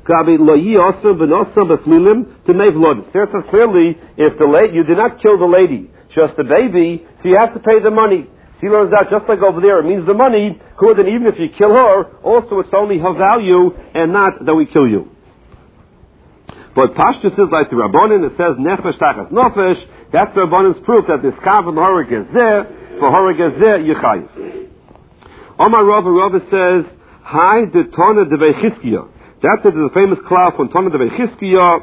There it says clearly, if you did not kill the lady, just the baby, so you have to pay the money. She learns out just like over there, it means the money, then even if you kill her, also it's only her value and not that we kill you. But Pashtus is like the Rabbanin, it says Nefesh Tachas Nofesh, that's the Rabbanin's proof that this Kav and Horeg is there, for Horeg is there, Yechayiv. Omar Rava says, Hai de Tona de Vechizkiya. That is the famous cloud from Tona de Vechizkiya.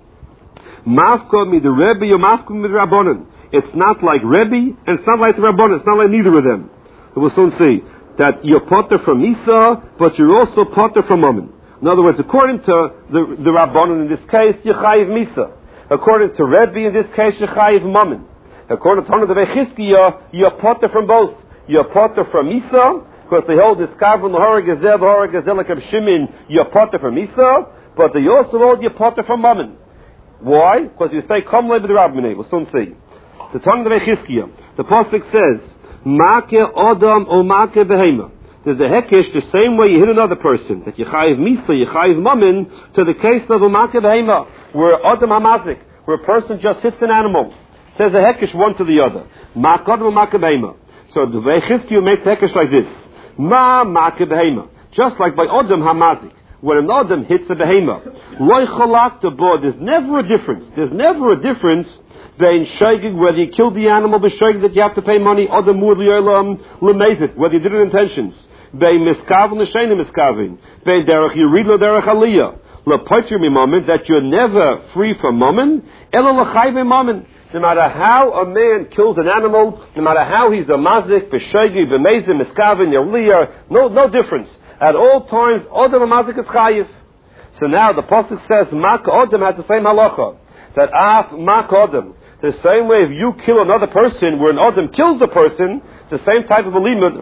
Mafka mi the Rebbe, or Mafka mi the Rabbanin. It's not like Rebbe, and it's not like the Rabbanin. It's not like neither of them. We'll soon see that you're potter from Misa, but you're also potter from Mammon. In other words, according to the Rabbanin in this case, you're Chayiv Misa. According to Rebbe in this case, you're Chayiv Mammon. According to Tana de Vechizkiya, you're potter from both. You're potter from Misa, because they hold this Kav and the Horeg Gazel like Shimon, you're potter from Misa, but they also hold you're potter from Mammon. Why? Because you say, Kom le b'derabminei. We'll soon see. The Tana de Vechizkiya, the Pasuk says, Make Adam o Make Behema. There's a hekesh the same way you hit another person, that you chayiv misa, you chayiv mammon, to the case of a Make Behema, where Adam hamazik, where a person just hits an animal. Says a hekesh one to the other. Make Adam o Make Behema. So the Vechizkiya makes a hekesh like this. Ma Make Behema. Just like by Adam hamazik. When an Adam hits a behema, loy chalak to bo, there's never a difference. There's never a difference between shaygig, whether you killed the animal, the shaygig that you have to pay money, Adam mur li'olam lemezit, whether you did it in intentions. Bein miskavin l'sheinim miskavin. Bein derech yirid lo derech aliyah. L'poitrim imamim, that you're never free from mammon, ela l'chayv mammon. No matter how a man kills an animal, no matter how he's a mazik, b'shaygig, b'mezim, miskavin, yaliyah, no difference. At all times, Adam Amazik is Chayiv. So now the Pasuk says, Mak Adam has the same halacha. That Af Mak Adam. The same way if you kill another person, where an Adam kills a person, it's the same type of a limud.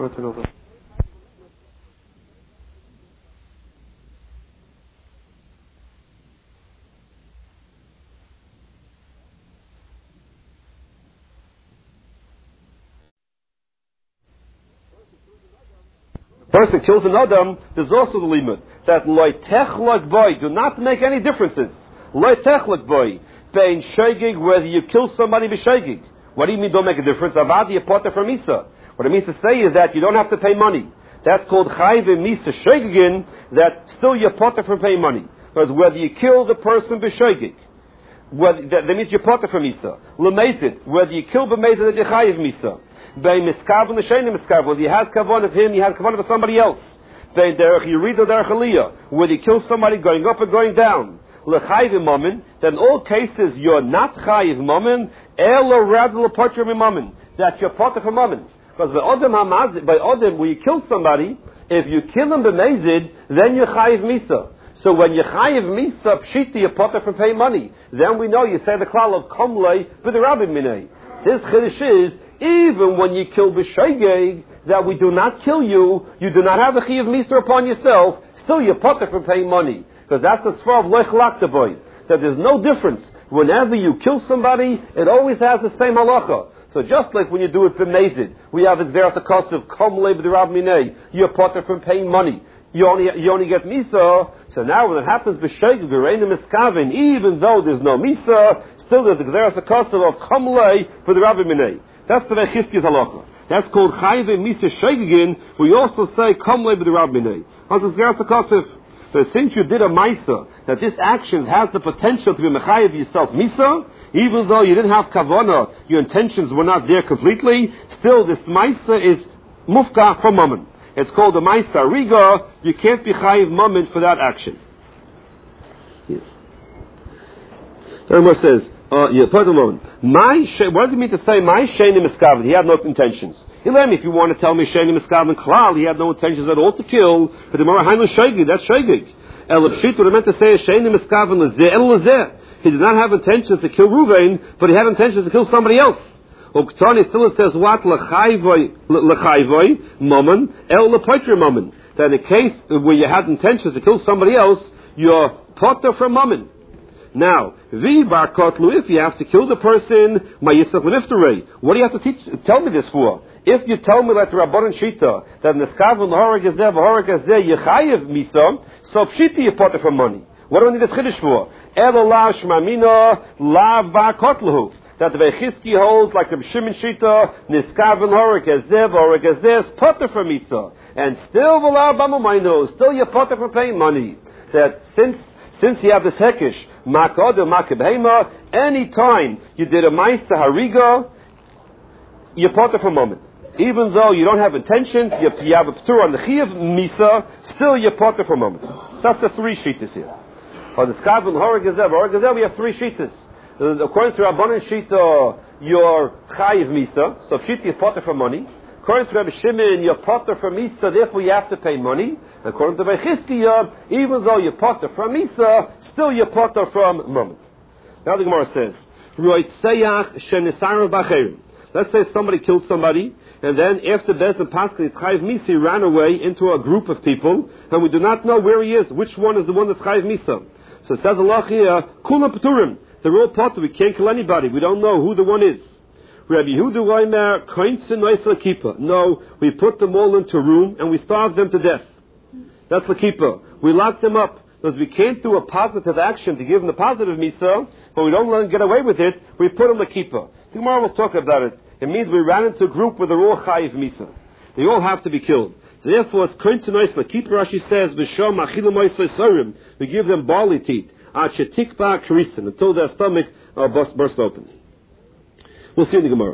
Person kills an Adam, there's also the limit that loy techlak boy, do not make any differences. Loy techlak boy, bein shaygig, whether you kill somebody b'shaygig. What do you mean don't make a difference? Avadi apota from Misa. What it means to say is that you don't have to pay money. That's called chayv Misa shaygigin, that still you're potter from paying money. Because whether you kill the person b'shaygig, that means you're potter from Misa. Lemezit, whether you kill b'mezit, that you're chayv Misa. By miskav and the shaynim miskav, whether you had kavan of him, you had kavan of somebody else. By derech yirid or derech aliyah, whether you kill somebody going up or going down. L'chayiv mammon, then in all cases you're not chayiv mammon, or rather l'potrim mammon, that you're potter from mammon. Because by Adam when you kill somebody, if you kill him b'mezid, then you're chayiv misa. So when you chayiv misa, pshita, you're potter from paying money. Then we know you say the klal of komlei b'derabim minei. This chiddush is, even when you kill b'shaygeg, that we do not kill you, you do not have a chiyuv misa upon yourself, still you're potter for paying money. Because that's the svar of lech laktaboy, that there's no difference. Whenever you kill somebody, it always has the same halacha. So just like when you do it b'mezid, we have exeras akosiv, kom le b'derab minei, you're potter from paying money. You only get misa. So now when it happens b'shaygeg, v'reina miskavin, even though there's no misa, still there's exeras akosiv of kom le b'derab minei. That's the Vechizkiya's halacha. That's called Chayve Misa Shaygigin. We also say Kom Le B'derab Minei. But since you did a Maisa, that this action has the potential to be Mechayev yourself Misa, even though you didn't have Kavana, your intentions were not there completely, still this Maisa is Mufka from Mammon. It's called the Maisa Riga. You can't be Chayev Mammon for that action. Yes. Therefore says, what does it mean to say my sheni miskaven? He had no intentions. If you want to tell me sheni miskaven klal, he had no intentions at all to kill. But the Mara Hainu Shaygig, that's Shaygig. El Pshit would have meant to say sheni miskaven lezeh el lezeh. He did not have intentions to kill Ruvain, but he had intentions to kill somebody else. Uktani still it says what lechayvoi mammon el lepoitri mammon. That in the case where you had intentions to kill somebody else, you're potter from mammon. Now, if you have to kill the person, what do you have to tell me this for? If you tell me that the Rabbanan Shita, that Neskav and Horeg is there, Horeg is there, Yechayev Misa, so Pshita you potter from money. What do we need this chiddush for? Ela la shmamina la va'kotlahu. That the Veichiski holds like the Shimon Shita, Niskaven Horik Ezev or Egazes, potter for Misa. And still V'la Bamamayno, still you're potter for paying money. That since you have this Hekish, Makod or Makabhema, any time you did a Maisa Hariga, you're potter for a moment. Even though you don't have intention, you have a Ptur on the Chiyav Misa, still you're potter for a moment. So that's the three Shitas here. On the Niskaven Horik Ezev, we have three Shitas. According to Rabbanan Shita, you're chayiv misa, so Shita you're potter for money. According to Rabbi Shimon, you're potter for misa, therefore you have to pay money. According to Veichiski, even though you're potter from misa, still you're potter from moment. Now the Gemara says, let's say somebody killed somebody, and then after Bez and Pascha, it's chayiv misa, he ran away into a group of people, and we do not know where he is, which one is the one that's chayiv misa. So it says Allah here, Kula Paturim. They're all potter. We can't kill anybody. We don't know who the one is. Rabbi Yehuda Reimer, Koinsin Noisel Kippah. No, we put them all into a room and we starve them to death. That's the Kippah. We lock them up because we can't do a positive action to give them the positive Misa, but we don't let them get away with it. We put them the Kippah. Tomorrow we'll talk about it. It means we ran into a group where they're all Chayiv Misa. They all have to be killed. So therefore, it's Koinsin Noisel Kippah. Rashi says, V'shom Achilam Oisel Sorim. We give them barley teeth. Until their stomach bursts open. We'll see in the Gemara.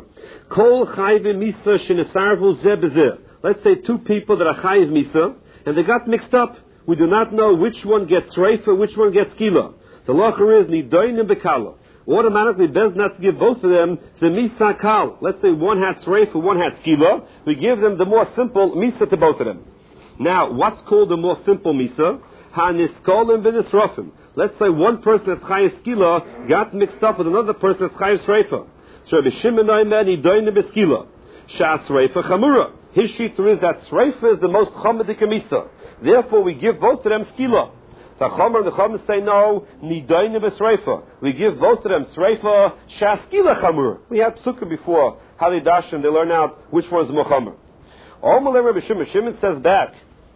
Let's say two people that are chayiv misa, and they got mixed up. We do not know which one gets reifa, which one gets skila. So lacher is nidoinim bekala. Automatically, Bez not to give both of them the misa kal. Let's say one has reifa, one has skila. We give them the more simple misa to both of them. Now, what's called the more simple misa? Haniskolim b'nisrofim. Let's say one person that's chayes skila got mixed up with another person that's chayes reifa. So Rabbi Shimon Oimer nidoinim b'skila. Shas reifa chamura. His shita is that reifa is the most chomedik misa. Therefore, we give both of them skila. The chomer and the chomer say no, nidoinim b'sreifa. We give both of them sreifa, shas skila chamura. We had psukim before Halidash and they learn out which one is more chomer. Omer Rabbi Shimon. Shimon says back.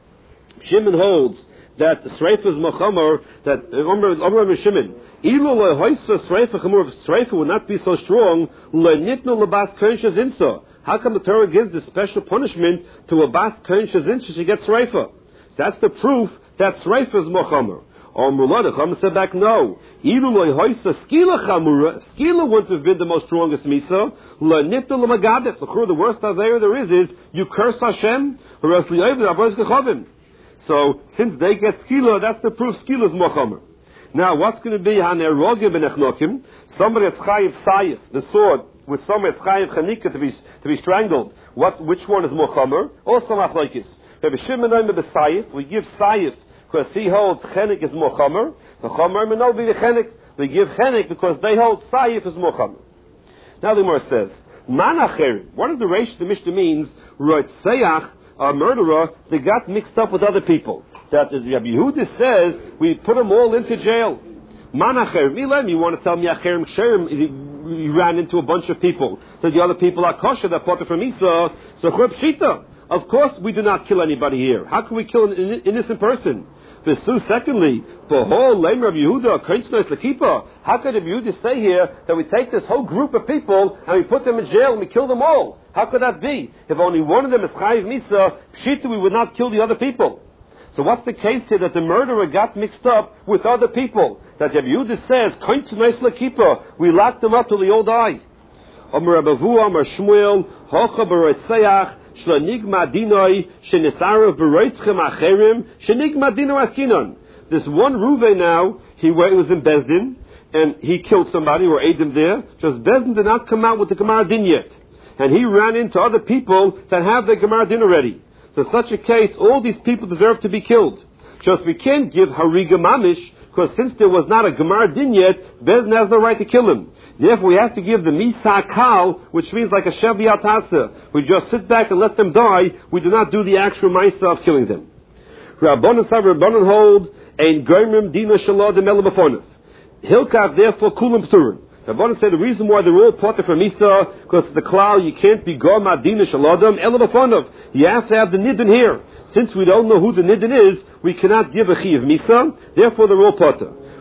Shimon holds that Sreifa is Mochamer, that Omer Shimon, Ilu lo hoisa Sreifa Chamur, if Sreifa would not be so strong, lo nitnu lebas kohen shezinsa. How come the Torah gives this special punishment to a bas kohen shezinsa, she gets Sreifa? That's the proof that Sreifa is Mochamer. Omer lo, the Chamer said back, no. Ilu lo hoisa Skila Chamura, Skila wouldn't have been the most strongest Misa, lo nitnu lemagadet. The worst there is you curse Hashem, or else li'oiv l'avoz gechavim. So, since they get skila, that's the proof skila is mochamer. Now, what's going to be hanerogim benechnokim? Somebody that's chayiv sayif, the sword, with somebody that's chayiv chanika to be strangled. Which one is mochamer? Also machlokes. Rabbi Shimon Oimer b'sayif, we give sayif because he holds chenik is mochamer. The chomer may not be the chenik. We give chenik because they hold sayif is mochamer. Now the Gemara says, manacher. What is the reish the Mishnah means? Roitzeach. A murderer, they got mixed up with other people. That Rabbi Yehuda says, we put them all into jail. Manacher, Milam, you want to tell me Acherim Ksherim, he ran into a bunch of people. So the other people are kosher, they're potter from Isa. So Churb Shita. Of course we do not kill anybody here. How can we kill an innocent person? Secondly, Behol, Lame Rabbi Yehuda, Krenchnois Lakipa. How could Rabbi Yehuda say here that we take this whole group of people and we put them in jail and we kill them all? How could that be? If only one of them is Chayiv Misa, Pshita, we would not kill the other people. So what's the case here that the murderer got mixed up with other people? That Rabbi Yehuda says, Krenchnois Lakipa, we locked them up till they all die. Omer Abavu, Omer Shmuel, Hocha Baroitzeach, Shlonigma Dinoi, Shenisarav Baroitzchem Acherim, Shenigma Dino Askinon. This one Ruve now, he was in Bezdin, and he killed somebody or ate them there. Just Bezdin did not come out with the Gemara Din yet. And he ran into other people that have the Gemara Din already. So in such a case, all these people deserve to be killed. Just we can't give Hariga Mamish, because since there was not a Gemara Din yet, Bezdin has no right to kill him. Therefore, we have to give the Misa Kal, which means like a Sheviat Hasa. We just sit back and let them die. We do not do the actual Misa of killing them. Rabbanan hold, Ein Goimrim Dina Shalodim Elabafonov. Hilkach, therefore, Kulam Pturim. Rabbanan said the reason why they're all potter from Misa, because the Klal, you can't be Goma Dina Shalodim Elabafonov. You have to have the Nidin here. Since we don't know who the Nidin is, we cannot give a Chi of Misa, therefore they're all potter.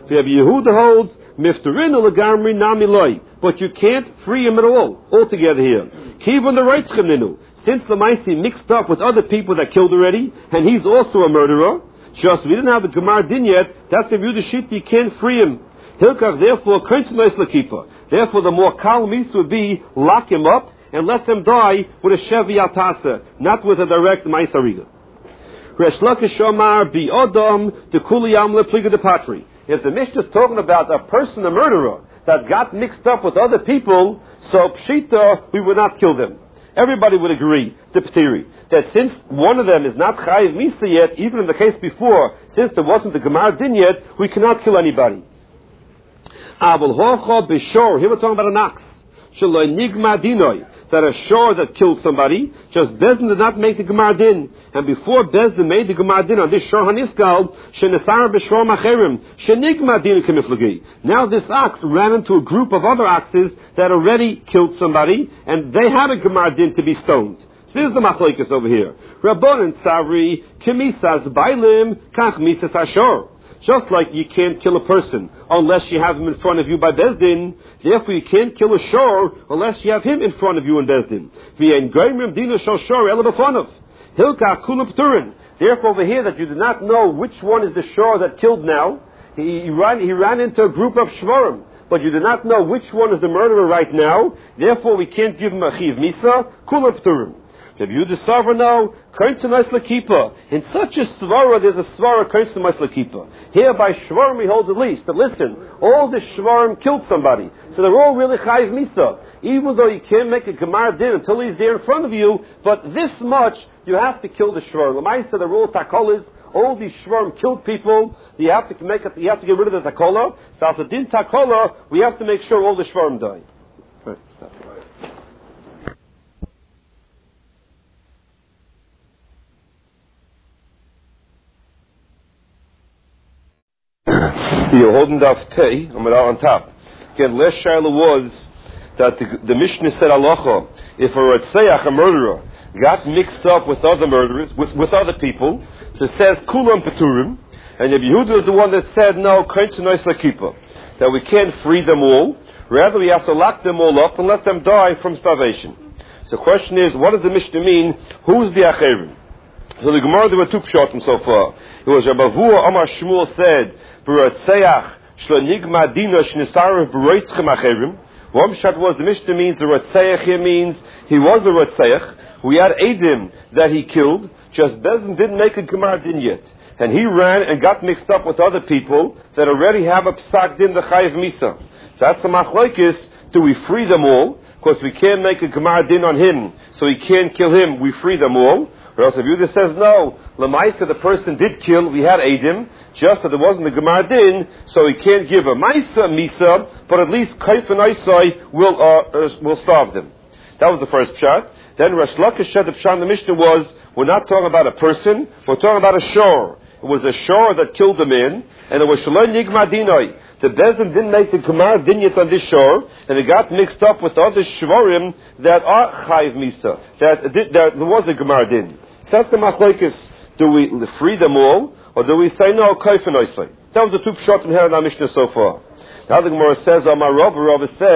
Rabbi Yehuda holds miftarin legamri nami loy, but you can't free him at all altogether here. Kivon the rights ninu, since the Maisi mixed up with other people that killed already, and he's also a murderer. Just we didn't have the Gemar din yet. That's the Yehuda shit. You can't free him. Hilkach therefore krentznois lakifa. Therefore, the more kal mis would be lock him up and let them die with a shevi atasa, not with a direct Maisariga. Resh Lakish Omar bi Odom de Kuliyam lepliga de patri. If the Mishnah is talking about a person, a murderer, that got mixed up with other people, so pshita, we would not kill them. Everybody would agree, the P'tiri, that since one of them is not Chayiv Misa yet, even in the case before, since there wasn't the Gemar Din yet, we cannot kill anybody. Abel Hocha B'Shor, here we're talking about an ox. Shaloi Nigma Dinoi, that a shor that killed somebody, just Bezdin did not make the Gemar Din. And before Bezdin made the Gemar Din on this shor Haniskal, Shenesar B'Shor Macherim, Shenigma Din Kemiflagi. Now this ox ran into a group of other oxes that already killed somebody, and they had a Gemar Din to be stoned. So this is the machlokes over here. Rabban and Savri, Kemisas Bailim, Kach Misas Ashor. Just like you can't kill a person unless you have him in front of you by Bezdin, therefore you can't kill a shor unless you have him in front of you in Bezdin. Therefore over here that you do not know which one is the shor that killed now, he ran into a group of shvorim, but you do not know which one is the murderer right now, therefore we can't give him a chiv misa, kula p'turim. In such a svara, there's a svara kaintzimais lakipa. Here by shvarim we hold at least that listen, all the shvarim killed somebody, so they're all really chayiv misa. Even though you can't make a gemar din until he's there in front of you, but this much you have to kill the shvarim. L'maisa they're all takolas. All these shvarim killed people. You have to get rid of the takola. So as a din takola, we have to make sure all the shvarim die. Right, stop. You're holding Daf Tei, on top. Again, last Shaila was that the Mishnah said halacha, if a Ratzeach, a murderer, got mixed up with other murderers, with other people, so it says Kulam Peturim, and Rabbi Yehuda is the one that said, no, Kaintzanois Lakipa, that we can't free them all, rather we have to lock them all up and let them die from starvation. So the question is, what does the Mishnah mean? Who's the Acherim? So the Gemara, there were two pshatim so far. It was Rabbi Avua Amar Shmuel said, B'ratzeach shlo dina shnisarav b'roitzchem acherim. One pshat was the Mishnah means the Ratzeach here means he was a Ratzeach. We had Eidim that he killed, just Bezdin didn't make a Gemar Din yet. And he ran and got mixed up with other people that already have a Psak Din, the Chayiv Misa. So that's the machlokes. Do we free them all? Because we can't make a Gemar Din on him, so he can't kill him, we free them all. But also Yehuda says no. Lamaisa, the person did kill, we had Eidim, just that there wasn't a Gemar Din, so he can't give a Maisa Misa, but at least Kaif and Isai will starve them. That was the first pshat. Then Resh Lakish said the pshat in the Mishnah was, we're not talking about a person, we're talking about a shor. It was a shor that killed the man, and it was Shalom Yigma Dinoi. The Bezdin didn't make the Gemar Din yet on this shore, and it got mixed up with other Shvarim that are Chayiv Misa, that there was a Gemar Din. So that's the machlokes. Do we free them all, or do we say no, Kaif and Oisai? That was the two pshatim here in our Mishnah so far. Now the Gemara says, Amar Rav says,